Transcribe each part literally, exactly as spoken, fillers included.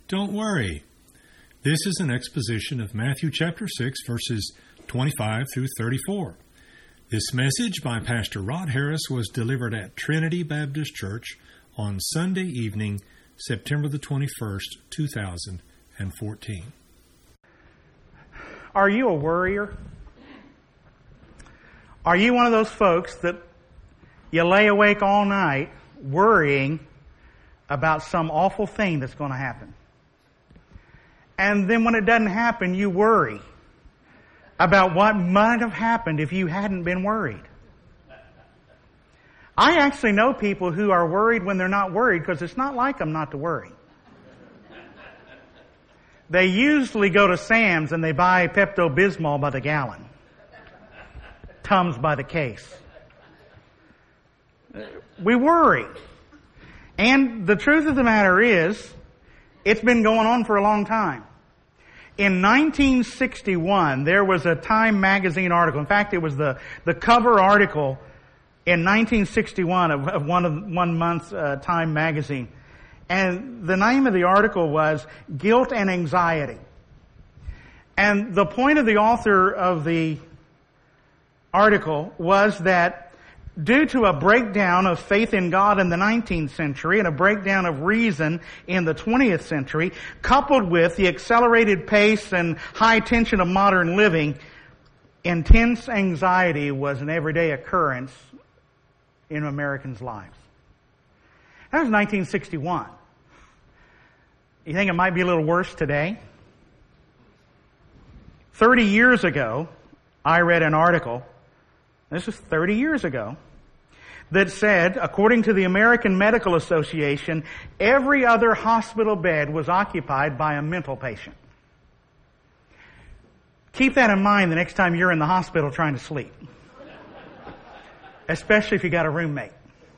Don't worry. This is an exposition of Matthew chapter six, verses twenty-five through thirty-four. This message by Pastor Rod Harris was delivered at Trinity Baptist Church on Sunday evening, September the twenty-first, two thousand fourteen. Are you a worrier? Are you one of those folks that you lay awake all night worrying about some awful thing that's going to happen? And then when it doesn't happen, you worry about what might have happened if you hadn't been worried. I actually know people who are worried when they're not worried because it's not like them not to worry. They usually go to Sam's and they buy Pepto-Bismol by the gallon. Tums by the case. We worry. And the truth of the matter is, it's been going on for a long time. In nineteen sixty-one, there was a Time magazine article. In fact, it was the, the cover article in nineteen sixty-one of, of one of one month's uh, Time magazine. And the name of the article was Guilt and Anxiety. And the point of the author of the article was that due to a breakdown of faith in God in the nineteenth century and a breakdown of reason in the twentieth century, coupled with the accelerated pace and high tension of modern living, intense anxiety was an everyday occurrence in Americans' lives. That was nineteen sixty-one. You think it might be a little worse today? Thirty years ago, I read an article, this was thirty years ago, that said, according to the American Medical Association, every other hospital bed was occupied by a mental patient. Keep that in mind the next time you're in the hospital trying to sleep. Especially if you got a roommate.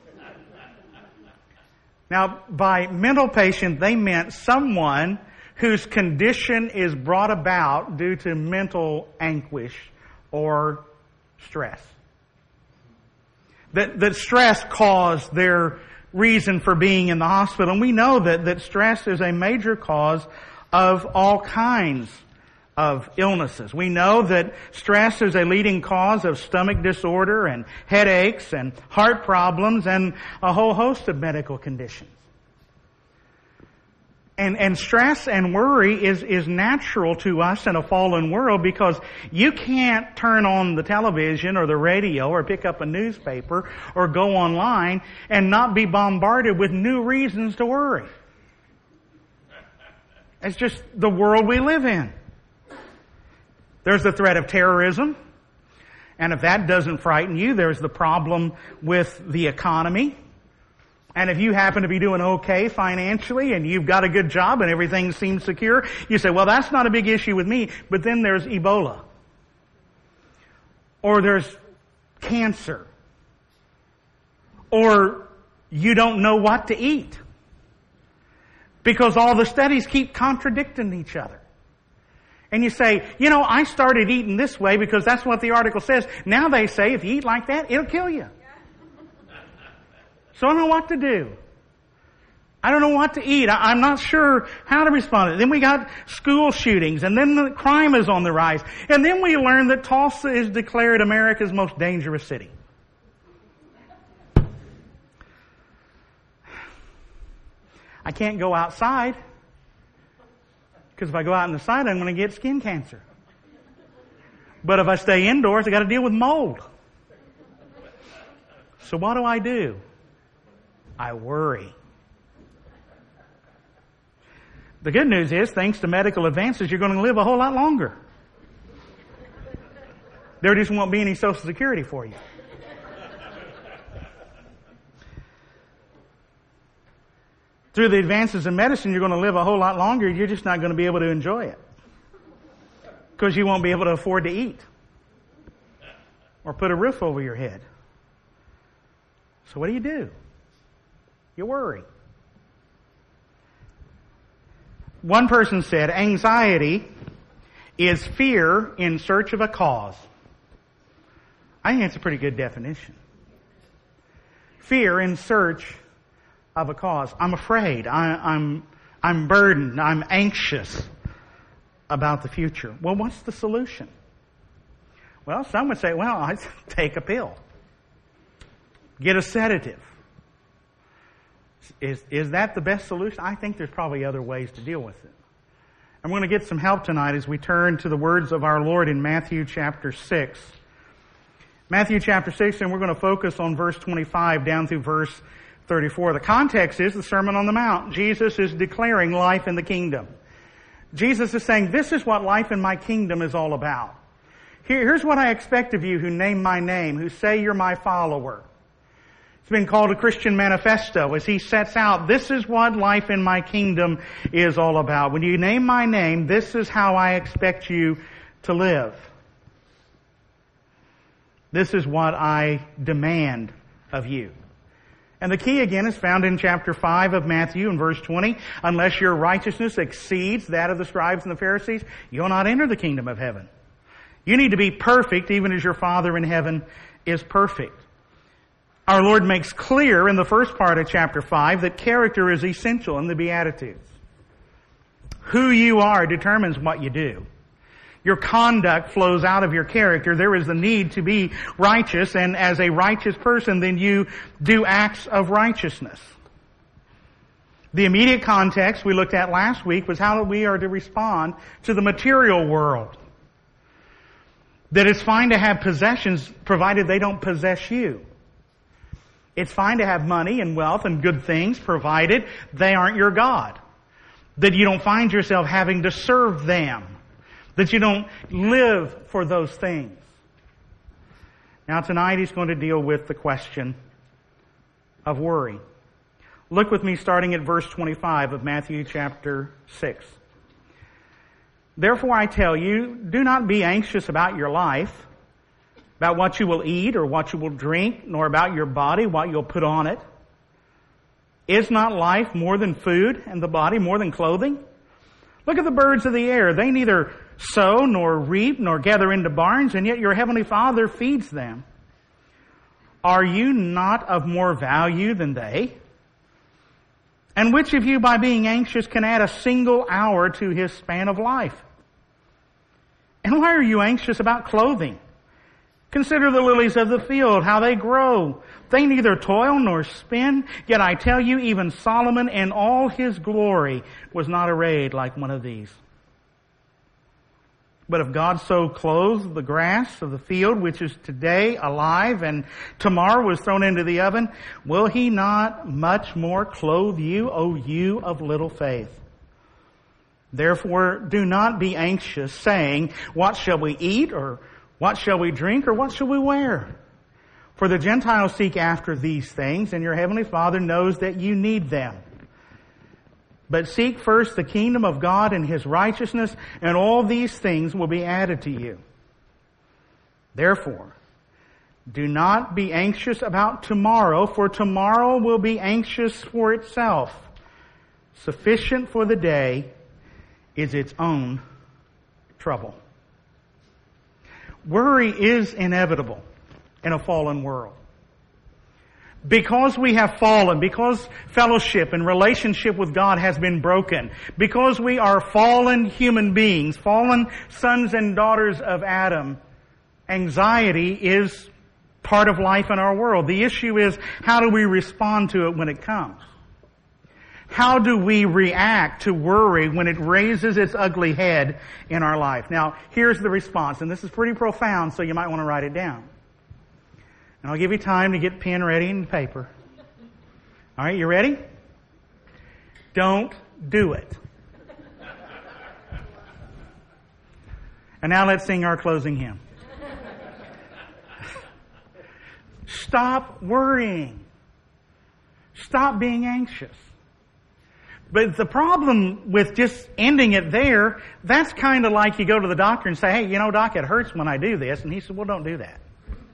Now, by mental patient, they meant someone whose condition is brought about due to mental anguish or stress. That, that stress caused their reason for being in the hospital. And we know that, that stress is a major cause of all kinds of illnesses. We know that stress is a leading cause of stomach disorder and headaches and heart problems and a whole host of medical conditions. And, and stress and worry is, is natural to us in a fallen world because you can't turn on the television or the radio or pick up a newspaper or go online and not be bombarded with new reasons to worry. It's just the world we live in. There's the threat of terrorism. And if that doesn't frighten you, there's the problem with the economy. And if you happen to be doing okay financially and you've got a good job and everything seems secure, you say, well, that's not a big issue with me. But then there's Ebola. Or there's cancer. Or you don't know what to eat. Because all the studies keep contradicting each other. And you say, you know, I started eating this way because that's what the article says. Now they say if you eat like that, it'll kill you. So I don't know what to do. I don't know what to eat. I'm not sure how to respond. Then we got school shootings, and then the crime is on the rise. And then we learn that Tulsa is declared America's most dangerous city. I can't go outside, because if I go out in the sun, I'm going to get skin cancer. But if I stay indoors, I got to deal with mold. So what do I do? I worry. The good news is, thanks to medical advances, you're going to live a whole lot longer. There just won't be any Social Security for you. Through the advances in medicine, you're going to live a whole lot longer. You're just not going to be able to enjoy it. Because you won't be able to afford to eat. Or put a roof over your head. So what do you do? You worry. One person said, anxiety is fear in search of a cause. I think that's a pretty good definition. Fear in search of a cause. I'm afraid. I, I'm I'm burdened. I'm anxious about the future. Well, what's the solution? Well, some would say, well, I take a pill. Get a sedative. Is, is that the best solution? I think there's probably other ways to deal with it. I'm going to get some help tonight as we turn to the words of our Lord in Matthew chapter six. Matthew chapter six, and we're going to focus on verse twenty-five down through verse thirty-four. The context is the Sermon on the Mount. Jesus is declaring life in the kingdom. Jesus is saying, this is what life in my kingdom is all about. Here, here's what I expect of you who name my name, who say you're my follower. It's been called a Christian manifesto as he sets out, this is what life in my kingdom is all about. When you name my name, this is how I expect you to live. This is what I demand of you. And the key again is found in chapter five of Matthew in verse twenty. Unless your righteousness exceeds that of the scribes and the Pharisees, you'll not enter the kingdom of heaven. You need to be perfect even as your Father in heaven is perfect. Our Lord makes clear in the first part of chapter five that character is essential in the Beatitudes. Who you are determines what you do. Your conduct flows out of your character. There is the need to be righteous, and as a righteous person, then you do acts of righteousness. The immediate context we looked at last week was how we are to respond to the material world. That it's fine to have possessions provided they don't possess you. It's fine to have money and wealth and good things provided they aren't your God. That you don't find yourself having to serve them. That you don't live for those things. Now tonight he's going to deal with the question of worry. Look with me starting at verse twenty-five of Matthew chapter six. Therefore I tell you, do not be anxious about your life, about what you will eat or what you will drink, nor about your body, what you'll put on it. Is not life more than food, and the body more than clothing? Look at the birds of the air. They neither sow, nor reap, nor gather into barns, and yet your heavenly Father feeds them. Are you not of more value than they? And which of you, by being anxious, can add a single hour to his span of life? And why are you anxious about clothing? Consider the lilies of the field, how they grow. They neither toil nor spin, yet I tell you, even Solomon in all his glory was not arrayed like one of these. But if God so clothes the grass of the field, which is today alive and tomorrow was thrown into the oven, will he not much more clothe you, O you of little faith? Therefore, do not be anxious, saying, what shall we eat, or what shall we drink, or what shall we wear? For the Gentiles seek after these things, and your heavenly Father knows that you need them. But seek first the kingdom of God and his righteousness, and all these things will be added to you. Therefore, do not be anxious about tomorrow, for tomorrow will be anxious for itself. Sufficient for the day is its own trouble. Worry is inevitable in a fallen world. Because we have fallen, because fellowship and relationship with God has been broken, because we are fallen human beings, fallen sons and daughters of Adam, anxiety is part of life in our world. The issue is, how do we respond to it when it comes? How do we react to worry when it raises its ugly head in our life? Now, here's the response, and this is pretty profound, so you might want to write it down. And I'll give you time to get pen ready and paper. All right, you ready? Don't do it. And now let's sing our closing hymn. Stop worrying. Stop being anxious. But the problem with just ending it there, that's kind of like you go to the doctor and say, hey, you know, doc, it hurts when I do this. And he said, well, don't do that.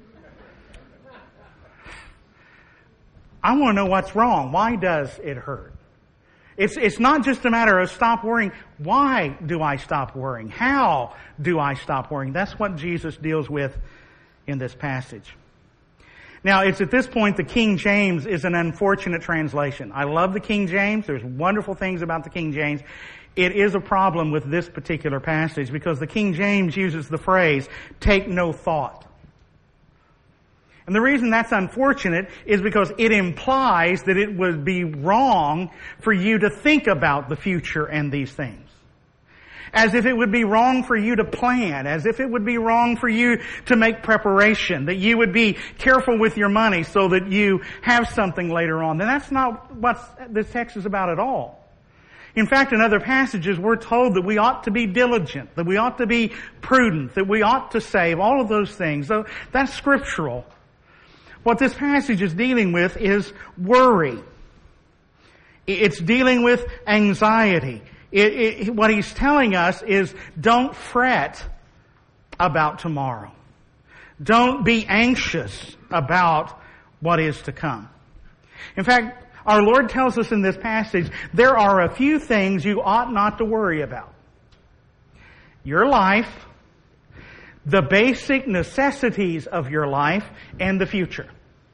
I want to know what's wrong. Why does it hurt? It's, it's not just a matter of stop worrying. Why do I stop worrying? How do I stop worrying? That's what Jesus deals with in this passage. Now, it's at this point the King James is an unfortunate translation. I love the King James. There's wonderful things about the King James. It is a problem with this particular passage because the King James uses the phrase, take no thought. And the reason that's unfortunate is because it implies that it would be wrong for you to think about the future and these things. As if it would be wrong for you to plan, as if it would be wrong for you to make preparation, that you would be careful with your money so that you have something later on. And that's not what this text is about at all. In fact, in other passages, we're told that we ought to be diligent, that we ought to be prudent, that we ought to save, all of those things. So that's scriptural. What this passage is dealing with is worry. It's dealing with anxiety. It, it, what he's telling us is don't fret about tomorrow. Don't be anxious about what is to come. In fact, our Lord tells us in this passage, there are a few things you ought not to worry about. Your life, the basic necessities of your life, and the future.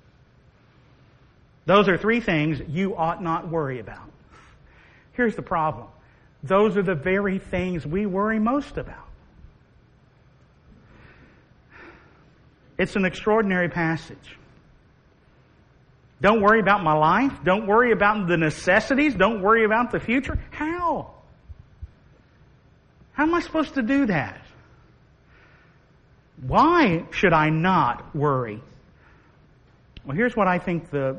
Those are three things you ought not worry about. Here's the problem. Those are the very things we worry most about. It's an extraordinary passage. Don't worry about my life. Don't worry about the necessities. Don't worry about the future. How? How am I supposed to do that? Why should I not worry? Well, here's what I think the,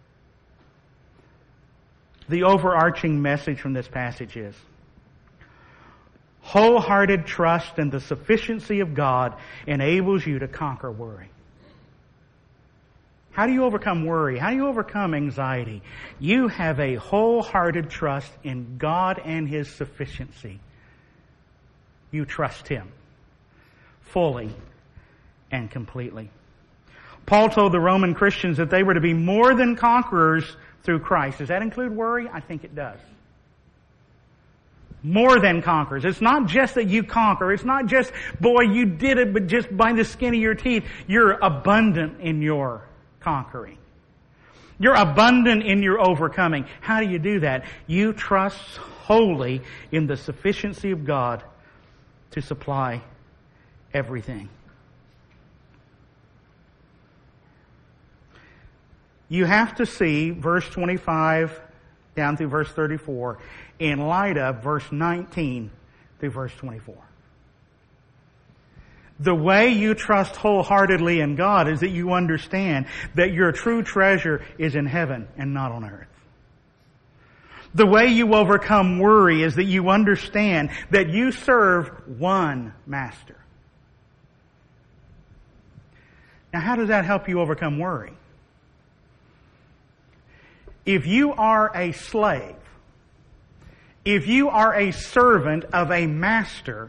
the overarching message from this passage is. Wholehearted trust in the sufficiency of God enables you to conquer worry. How do you overcome worry? How do you overcome anxiety? You have a wholehearted trust in God and His sufficiency. You trust Him fully and completely. Paul told the Roman Christians that they were to be more than conquerors through Christ. Does that include worry? I think it does. More than conquerors. It's not just that you conquer. It's not just, boy, you did it, but just by the skin of your teeth. You're abundant in your conquering. You're abundant in your overcoming. How do you do that? You trust wholly in the sufficiency of God to supply everything. You have to see verse twenty-five down through verse thirty-four in light of verse nineteen through verse twenty-four. The way you trust wholeheartedly in God is that you understand that your true treasure is in heaven and not on earth. The way you overcome worry is that you understand that you serve one master. Now, how does that help you overcome worry? If you are a slave, if you are a servant of a master,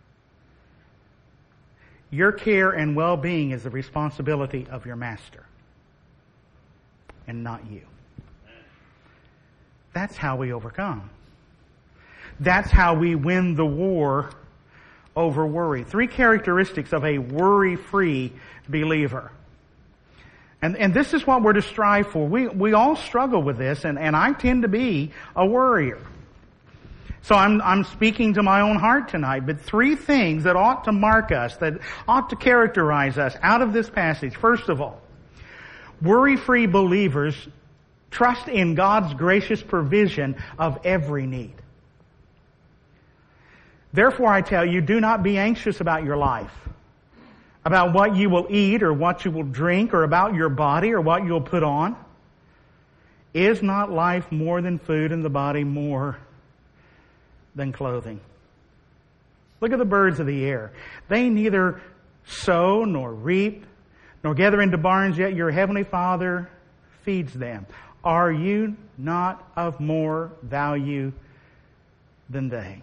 your care and well-being is the responsibility of your master and not you. That's how we overcome. That's how we win the war over worry. Three characteristics of a worry-free believer. And, and this is what we're to strive for. We, we all struggle with this, and, and I tend to be a worrier. So I'm, I'm speaking to my own heart tonight, but three things that ought to mark us, that ought to characterize us out of this passage. First of all, worry-free believers trust in God's gracious provision of every need. Therefore, I tell you, do not be anxious about your life, about what you will eat or what you will drink, or about your body or what you'll put on. Is not life more than food, and the body more than clothing? Look at the birds of the air. They neither sow nor reap nor gather into barns, yet your heavenly Father feeds them. Are you not of more value than they?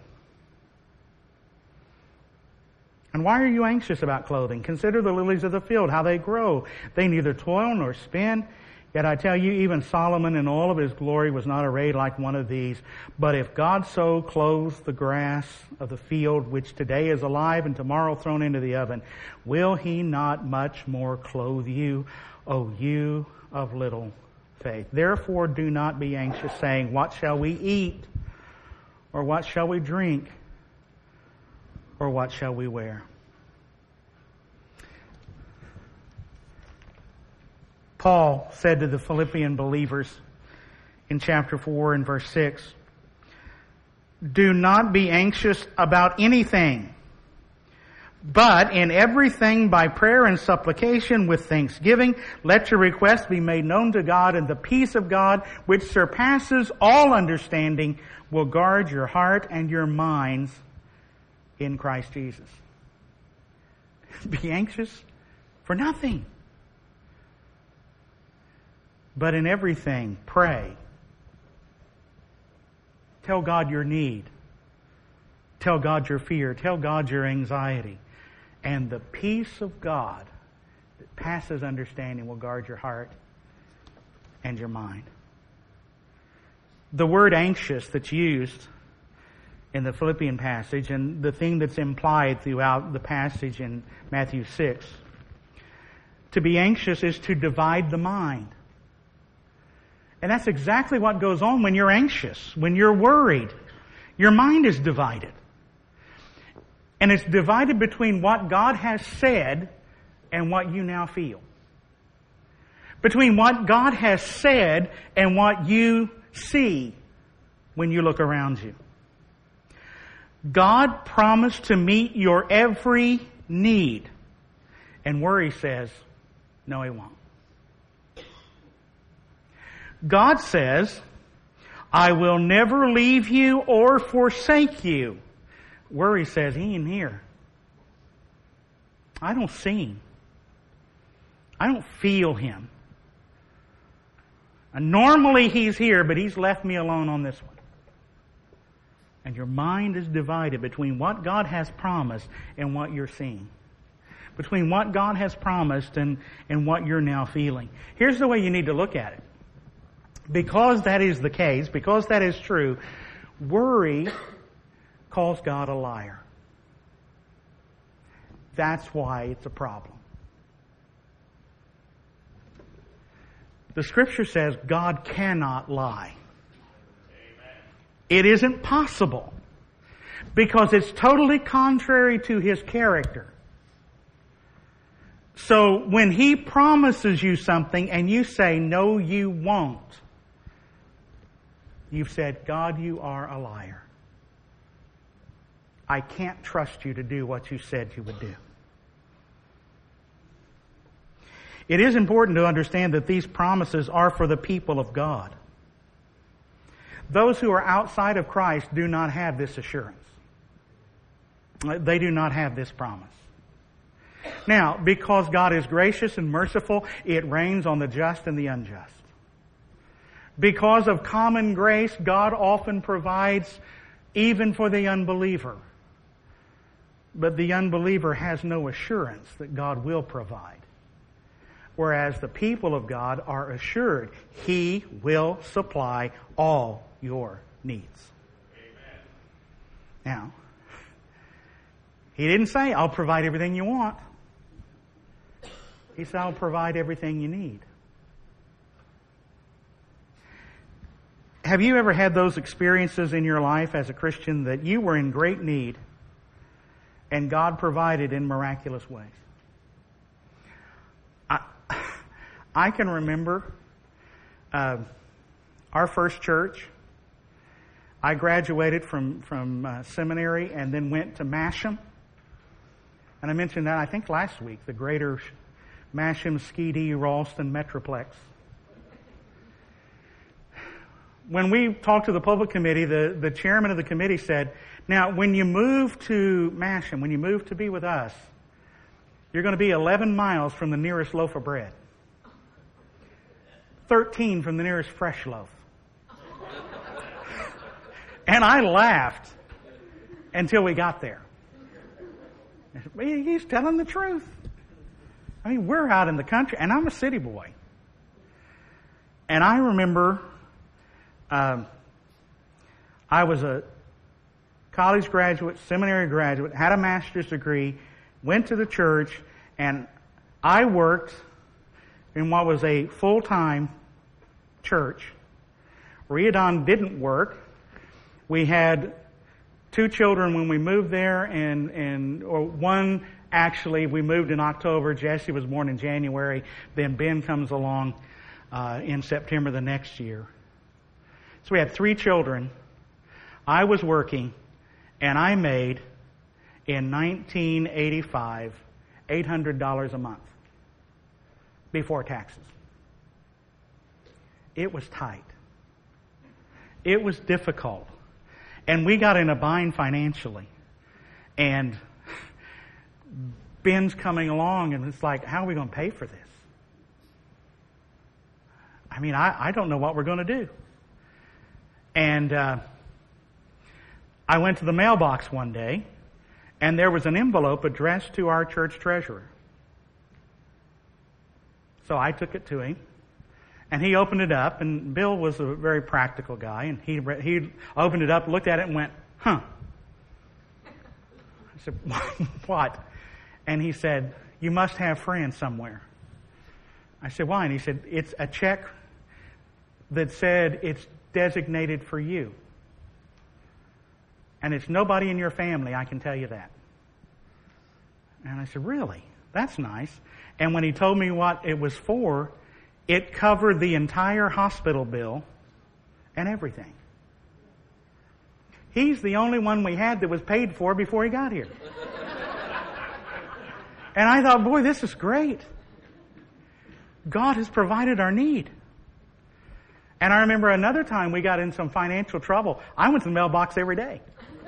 And why are you anxious about clothing? Consider the lilies of the field, how they grow. They neither toil nor spin. Yet I tell you, even Solomon in all of his glory was not arrayed like one of these. But if God so clothes the grass of the field, which today is alive and tomorrow thrown into the oven, will He not much more clothe you, O you of little faith? Therefore do not be anxious, saying, what shall we eat? Or what shall we drink? Or what shall we wear? Paul said to the Philippian believers in chapter four and verse six, do not be anxious about anything, but in everything by prayer and supplication with thanksgiving, let your requests be made known to God, and the peace of God, which surpasses all understanding, will guard your heart and your minds in Christ Jesus. Be anxious for nothing, but in everything, pray. Tell God your need. Tell God your fear. Tell God your anxiety. And the peace of God that passes understanding will guard your heart and your mind. The word anxious that's used in the Philippian passage, and the thing that's implied throughout the passage in Matthew six, to be anxious is to divide the mind. And that's exactly what goes on when you're anxious, when you're worried. Your mind is divided. And it's divided between what God has said and what you now feel. Between what God has said and what you see when you look around you. God promised to meet your every need. And worry says, no, He won't. God says, I will never leave you or forsake you. Worry says, He ain't here. I don't see Him. I don't feel Him. And normally He's here, but He's left me alone on this one. And your mind is divided between what God has promised and what you're seeing. Between what God has promised and, and what you're now feeling. Here's the way you need to look at it. Because that is the case, because that is true, worry calls God a liar. That's why it's a problem. The Scripture says God cannot lie. It isn't possible because it's totally contrary to His character. So when He promises you something and you say, no, you won't, you've said, God, you are a liar. I can't trust you to do what you said you would do. It is important to understand that these promises are for the people of God. Those who are outside of Christ do not have this assurance. They do not have this promise. Now, because God is gracious and merciful, it rains on the just and the unjust. Because of common grace, God often provides even for the unbeliever. But the unbeliever has no assurance that God will provide. Whereas the people of God are assured He will supply all your needs. Amen. Now, He didn't say, I'll provide everything you want. He said, I'll provide everything you need. Have you ever had those experiences in your life as a Christian that you were in great need and God provided in miraculous ways? I, I can remember uh, our first church. I graduated from, from uh, seminary and then went to Masham. And I mentioned that, I think, last week, the greater Masham, Skeety, Ralston Metroplex. When we talked to the public committee, the, the chairman of the committee said, now, when you move to Masham, when you move to be with us, you're going to be eleven miles from the nearest loaf of bread. thirteen from the nearest fresh loaf. And I laughed until we got there. He's telling the truth. I mean, we're out in the country, and I'm a city boy. and I remember um, I was a college graduate, seminary graduate, had a master's degree, went to the church, and I worked in what was a full-time church. Riadon didn't work. We had two children when we moved there, and, and or one actually, we moved in October. Jesse was born in January. Then Ben comes along uh, in September the next year. So we had three children. I was working, and I made, in nineteen eighty-five, eight hundred dollars a month before taxes. It was tight. It was difficult. And we got in a bind financially. And Ben's coming along, and it's like, how are we going to pay for this? I mean, I, I don't know what we're going to do. And uh, I went to the mailbox one day, and there was an envelope addressed to our church treasurer. So I took it to him, and he opened it up, and Bill was a very practical guy, and he he opened it up, looked at it, and went, huh. I said, what? And he said, you must have friends somewhere. I said, why? And he said, it's a check that said it's designated for you. And it's nobody in your family, I can tell you that. And I said, really? That's nice. And when he told me what it was for, it covered the entire hospital bill and everything. He's the only one we had that was paid for before he got here. And I thought, boy, this is great. God has provided our need. And I remember another time we got in some financial trouble. I went to the mailbox every day.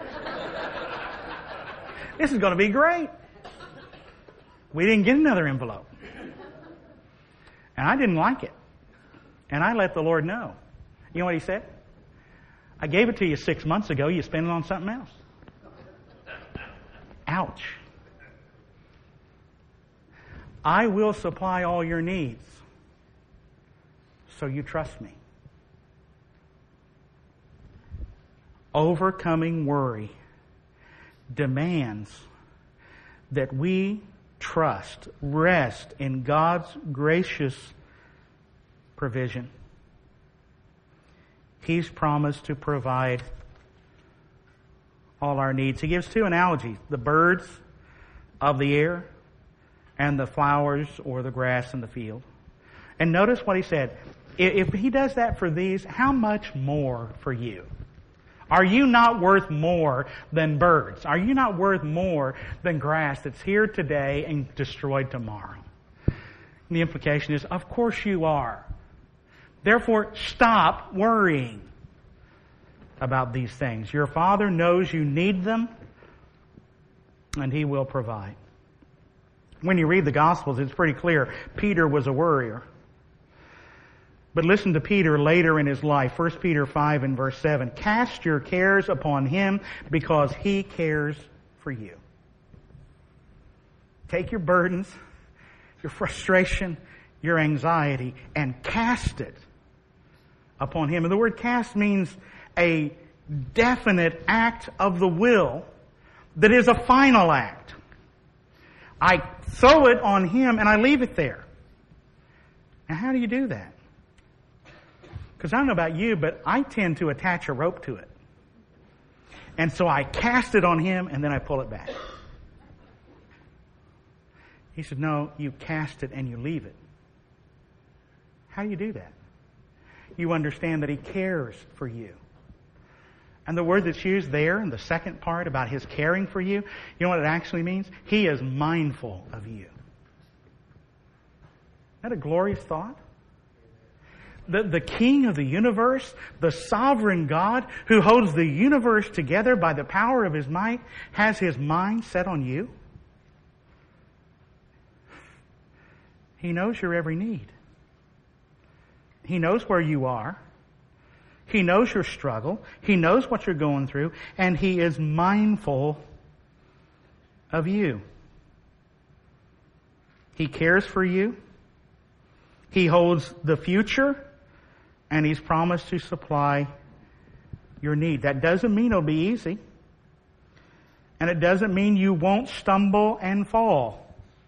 This is going to be great. We didn't get another envelope. And I didn't like it. And I let the Lord know. You know what he said? I gave it to you six months ago. You spent it on something else. Ouch. I will supply all your needs. So you trust me. Overcoming worry demands that we trust, rest in God's gracious provision. He's promised to provide all our needs. He gives two analogies: the birds of the air and the flowers or the grass in the field. And notice what he said. If he does that for these, how much more for you? Are you not worth more than birds? Are you not worth more than grass that's here today and destroyed tomorrow? And the implication is, of course you are. Therefore, stop worrying about these things. Your Father knows you need them, and He will provide. When you read the Gospels, it's pretty clear Peter was a worrier. But listen to Peter later in his life. First Peter five and verse seven. Cast your cares upon Him because He cares for you. Take your burdens, your frustration, your anxiety, and cast it upon Him. And the word cast means a definite act of the will that is a final act. I throw it on Him and I leave it there. Now, how do you do that? Because I don't know about you, but I tend to attach a rope to it. And so I cast it on Him and then I pull it back. He said, no, you cast it and you leave it. How do you do that? You understand that He cares for you. And the word that's used there in the second part about His caring for you, you know what it actually means? He is mindful of you. Isn't that a glorious thought? The, the King of the universe, the sovereign God who holds the universe together by the power of His might, has His mind set on you. He knows your every need. He knows where you are. He knows your struggle. He knows what you're going through. And He is mindful of you. He cares for you. He holds the future And He's promised to supply your need. That doesn't mean it'll be easy. And it doesn't mean you won't stumble and fall.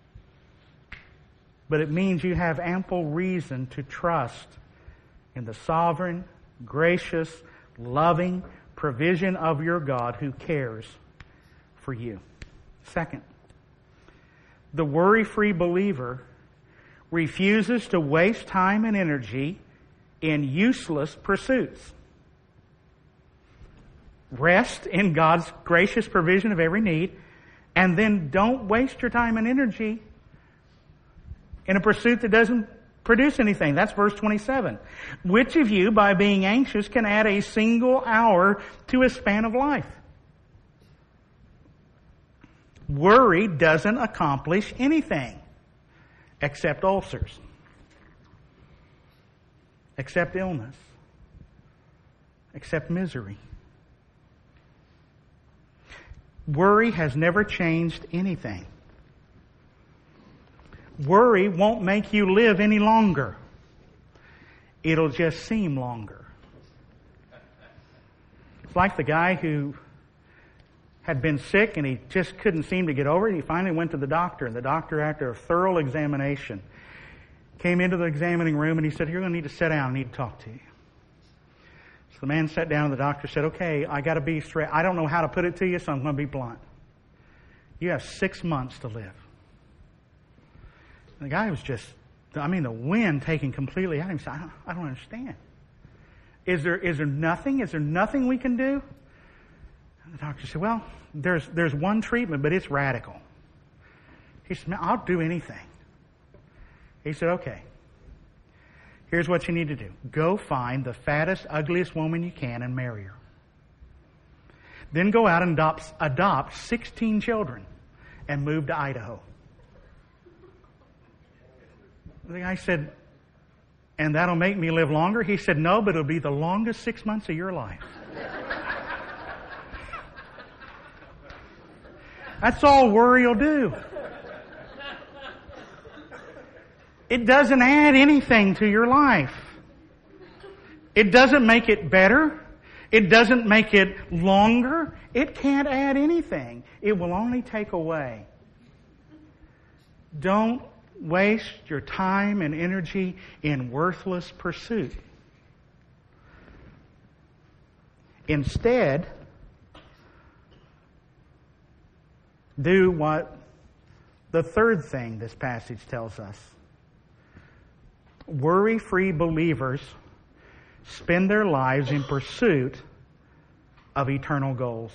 But it means you have ample reason to trust in the sovereign, gracious, loving provision of your God who cares for you. Second, the worry-free believer refuses to waste time and energy in useless pursuits. Rest in God's gracious provision of every need, and then don't waste your time and energy in a pursuit that doesn't produce anything. That's verse twenty-seven. Which of you, by being anxious, can add a single hour to a span of life? Worry doesn't accomplish anything except ulcers, except illness, except misery. Worry has never changed anything. Worry won't make you live any longer. It'll just seem longer. It's like the guy who had been sick and he just couldn't seem to get over it. He finally went to the doctor, and the doctor, after a thorough examination, came into the examining room and he said, "You're going to need to sit down. I need to talk to you." So the man sat down and the doctor said, "Okay, I got to be straight. I don't know how to put it to you, so I'm going to be blunt. You have six months to live." And the guy was just, I mean, the wind taking completely out of him. He said, I don't, I don't understand. Is there, is there nothing? Is there nothing we can do? And the doctor said, "Well, there's, there's one treatment, but it's radical." He said, "Man, I'll do anything." He said, "Okay. Here's what you need to do. Go find the fattest, ugliest woman you can and marry her. Then go out and adopt, adopt sixteen children and move to Idaho." The guy said, "And that'll make me live longer?" He said, "No, but it'll be the longest six months of your life." That's all worry will do. It doesn't add anything to your life. It doesn't make it better. It doesn't make it longer. It can't add anything. It will only take away. Don't waste your time and energy in worthless pursuit. Instead, do what the third thing this passage tells us. Worry-free believers spend their lives in pursuit of eternal goals.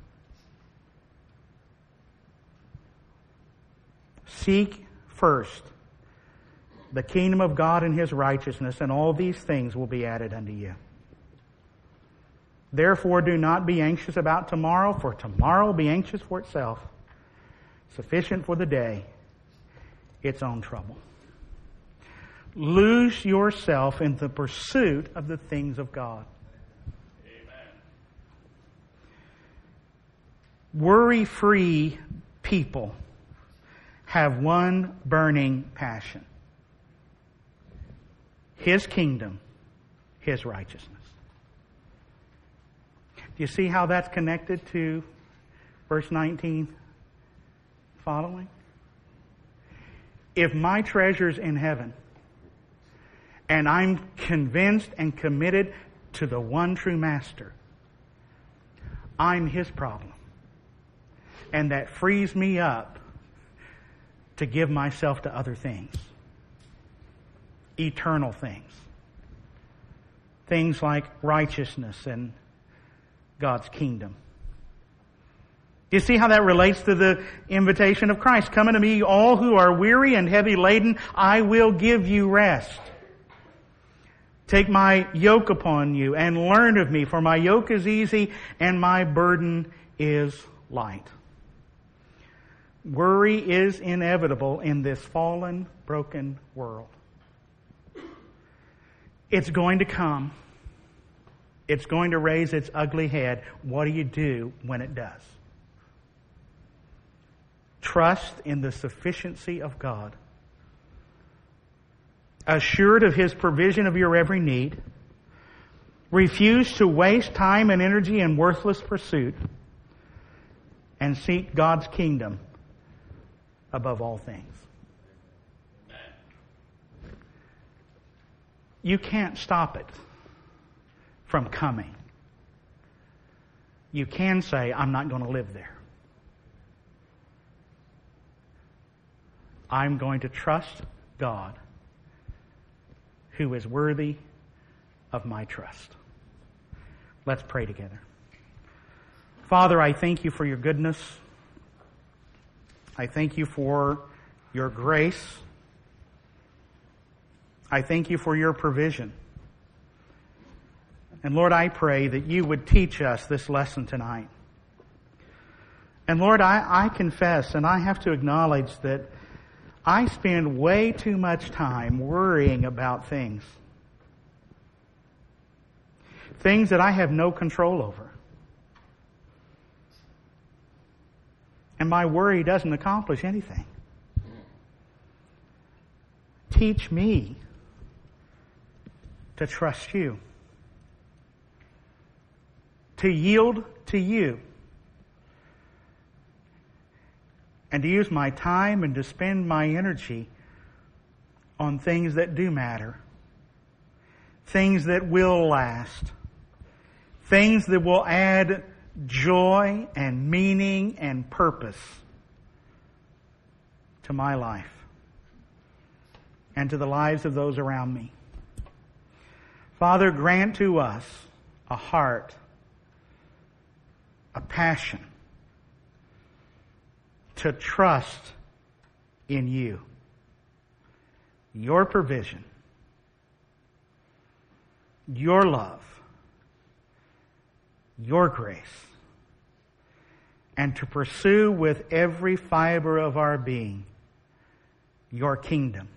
Seek first the kingdom of God and His righteousness, and all these things will be added unto you. Therefore, do not be anxious about tomorrow, for tomorrow will be anxious for itself. Sufficient for the day its own trouble. Lose yourself in the pursuit of the things of God. Amen. Worry-free people have one burning passion: His kingdom, His righteousness. Do you see how that's connected to verse nineteen following? If my treasure's in heaven, and I'm convinced and committed to the one true Master, I'm His problem. And that frees me up to give myself to other things. Eternal things. Things like righteousness and God's kingdom. Do you see how that relates to the invitation of Christ? "Come unto me, all who are weary and heavy laden, I will give you rest. Take my yoke upon you and learn of me, for my yoke is easy and my burden is light." Worry is inevitable in this fallen, broken world. It's going to come. It's going to raise its ugly head. What do you do when it does? Trust in the sufficiency of God. Assured of His provision of your every need, refuse to waste time and energy in worthless pursuit, and seek God's kingdom above all things. You can't stop it from coming. You can say, I'm not going to live there. I'm going to trust God, who is worthy of my trust. Let's pray together. Father, I thank you for your goodness. I thank you for your grace. I thank you for your provision. And Lord, I pray that you would teach us this lesson tonight. And Lord, I, I confess and I have to acknowledge that I spend way too much time worrying about things. Things that I have no control over. And my worry doesn't accomplish anything. Teach me to trust you. To yield to you. And to use my time and to spend my energy on things that do matter. Things that will last. Things that will add joy and meaning and purpose to my life and to the lives of those around me. Father, grant to us a heart, a passion to trust in you, your provision, your love, your grace, and to pursue with every fiber of our being your kingdom.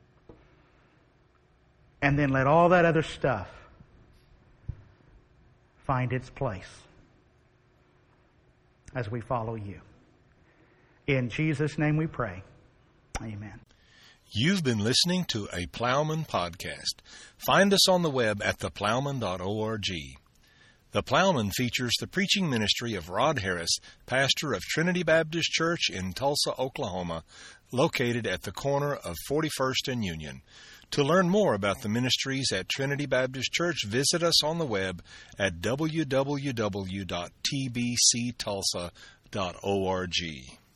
And then let all that other stuff find its place as we follow you. In Jesus' name we pray. Amen. You've been listening to a Plowman podcast. Find us on the web at the plowman dot org. The Plowman features the preaching ministry of Rod Harris, pastor of Trinity Baptist Church in Tulsa, Oklahoma, located at the corner of forty-first and Union. To learn more about the ministries at Trinity Baptist Church, visit us on the web at w w w dot t b c tulsa dot org.